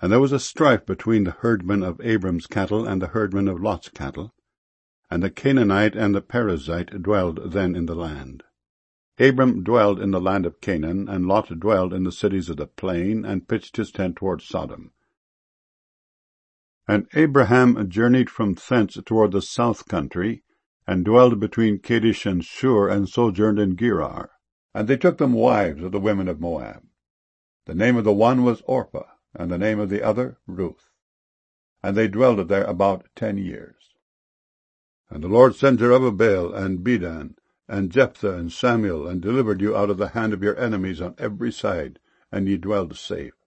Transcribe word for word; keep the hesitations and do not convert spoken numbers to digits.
And there was a strife between the herdmen of Abram's cattle and the herdmen of Lot's cattle. And the Canaanite and the Perizzite dwelled then in the land. Abram dwelled in the land of Canaan, and Lot dwelled in the cities of the plain, and pitched his tent toward Sodom. And Abraham journeyed from thence toward the south country, and dwelled between Kadesh and Shur, and sojourned in Gerar. And they took them wives of the women of Moab. The name of the one was Orpah, and the name of the other Ruth. And they dwelled there about ten years. And the Lord sent Zerubbabel and Bedan, and Jephthah and Samuel, and delivered you out of the hand of your enemies on every side, and ye dwelled safe.